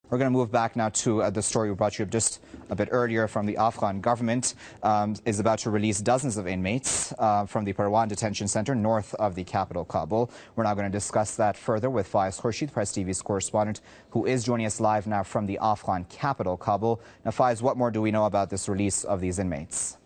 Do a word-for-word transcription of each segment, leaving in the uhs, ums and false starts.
We're going to move back now to uh, the story we brought you just a bit earlier from the Afghan government um, is about to release dozens of inmates uh, from the Parwan detention center north of the capital, Kabul. We're now going to discuss that further with Faiz Khurshid, Press T V's correspondent, who is joining us live now from the Afghan capital, Kabul. Now, Faiz, what more do we know about this release of these inmates?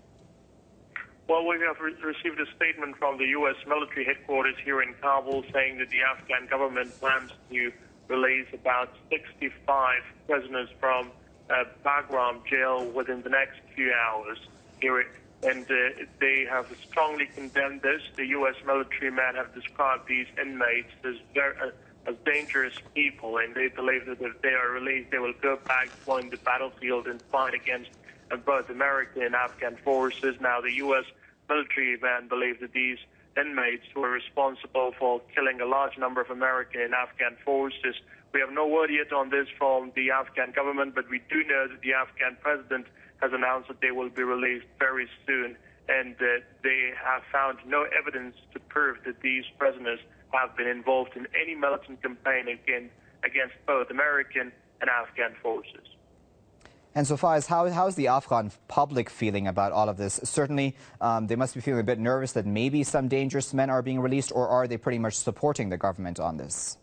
Well, we have re received a statement from the U S military headquarters here in Kabul saying that the Afghan government plans to release about sixty-five prisoners from uh, Bagram jail within the next few hours. Here, and uh, they have strongly condemned this. The U S military men have described these inmates as very, uh, as dangerous people, and they believe that if they are released, they will go back, join the battlefield, and fight against uh, both American and Afghan forces. Now, the U S military men believe that these inmates were responsible for killing a large number of American and Afghan forces. We have no word yet on this from the Afghan government, but we do know that the Afghan president has announced that they will be released very soon, and uh, they have found no evidence to prove that these prisoners have been involved in any militant campaign against, against both American and Afghan forces. And so, Faiz, how, how is the Afghan public feeling about all of this? Certainly, um, they must be feeling a bit nervous that maybe some dangerous men are being released, or are they pretty much supporting the government on this?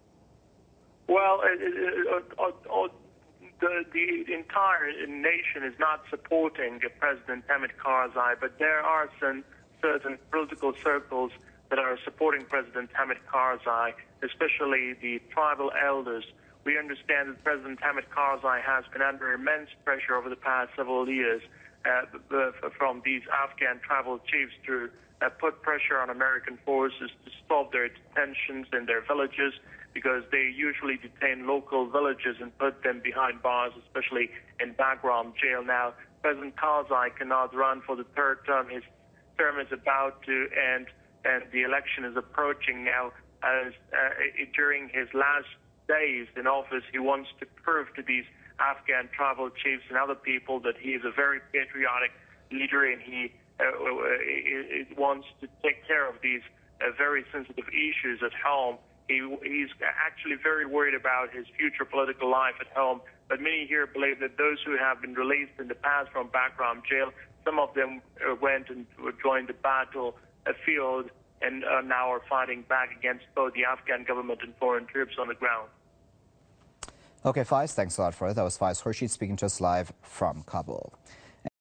Well, it, it, uh, uh, the, the entire nation is not supporting President Hamid Karzai, but there are some certain political circles that are supporting President Hamid Karzai, especially the tribal elders. We understand that President Hamid Karzai has been under immense pressure over the past several years uh, from these Afghan tribal chiefs to uh, put pressure on American forces to stop their detentions in their villages, because they usually detain local villagers and put them behind bars, especially in Bagram jail. Now, President Karzai cannot run for the third term. His term is about to end, and the election is approaching now. As uh, during his last days in office, he wants to prove to these Afghan tribal chiefs and other people that he is a very patriotic leader, and he uh, uh, wants to take care of these uh, very sensitive issues at home. He, he's actually very worried about his future political life at home, but many here believe that those who have been released in the past from Bagram jail, some of them uh, went and joined the battlefield and uh, now are fighting back against both the Afghan government and foreign troops on the ground. Okay, Faiz, thanks a lot for it. That was Faiz Khurshid speaking to us live from Kabul.